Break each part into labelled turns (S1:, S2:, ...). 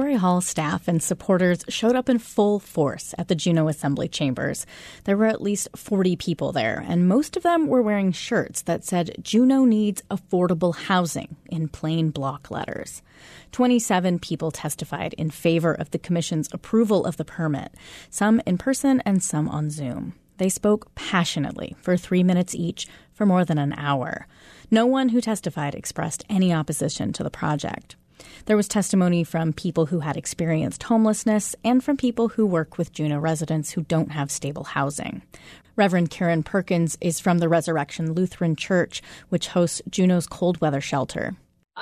S1: Glory Hall staff and supporters showed up in full force at the Juneau Assembly Chambers. There were at least 40 people there, and most of them were wearing shirts that said Juneau needs affordable housing in plain block letters. 27 people testified in favor of the commission's approval of the permit, some in person and some on Zoom. They spoke passionately for 3 minutes each for more than an hour. No one who testified expressed any opposition to the project. There was testimony from people who had experienced homelessness and from people who work with Juneau residents who don't have stable housing. Reverend Karen Perkins is from the Resurrection Lutheran Church, which hosts Juneau's cold weather shelter.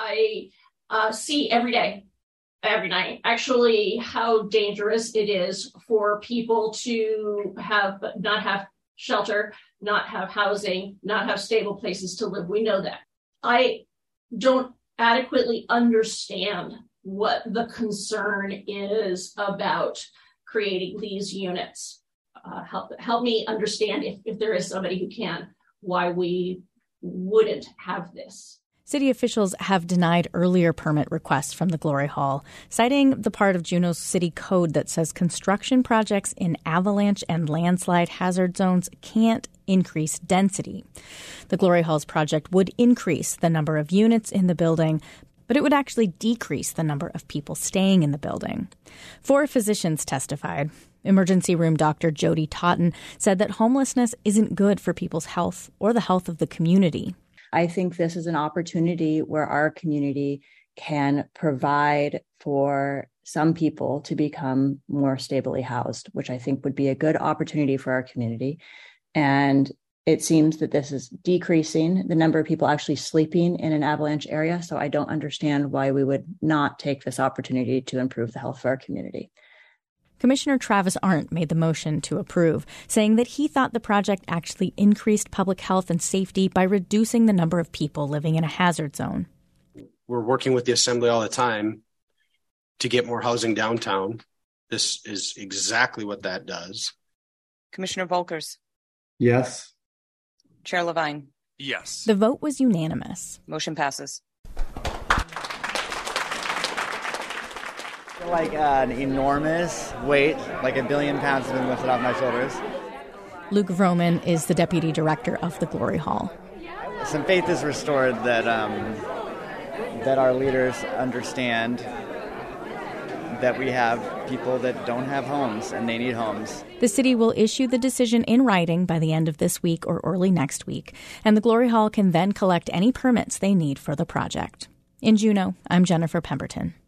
S2: I see every day, every night, actually, how dangerous it is for people to not have shelter, not have housing, not have stable places to live. We know that. I don't adequately understand what the concern is about creating these units. Help me understand, if there is somebody who can, why we wouldn't have this.
S1: City officials have denied earlier permit requests from the Glory Hall, citing the part of Juneau's city code that says construction projects in avalanche and landslide hazard zones can't increase density. The Glory Hall's project would increase the number of units in the building, but it would actually decrease the number of people staying in the building. 4 physicians testified. Emergency room Dr. Jody Totten said that homelessness isn't good for people's health or the health of the community.
S3: I think this is an opportunity where our community can provide for some people to become more stably housed, which I think would be a good opportunity for our community. And it seems that this is decreasing the number of people actually sleeping in an avalanche area. So I don't understand why we would not take this opportunity to improve the health of our community.
S1: Commissioner Travis Arndt made the motion to approve, saying that he thought the project actually increased public health and safety by reducing the number of people living in a hazard zone.
S4: We're working with the Assembly all the time to get more housing downtown. This is exactly what that does.
S5: Commissioner Volkers?
S6: Yes.
S5: Chair Levine?
S7: Yes.
S1: The vote was unanimous.
S5: Motion passes.
S8: Like an enormous weight, like 1 billion pounds has been lifted off my shoulders.
S1: Luke Vroman is the deputy director of the Glory Hall.
S8: Some faith is restored that our leaders understand that we have people that don't have homes and they need homes.
S1: The city will issue the decision in writing by the end of this week or early next week, and the Glory Hall can then collect any permits they need for the project. In Juneau, I'm Jennifer Pemberton.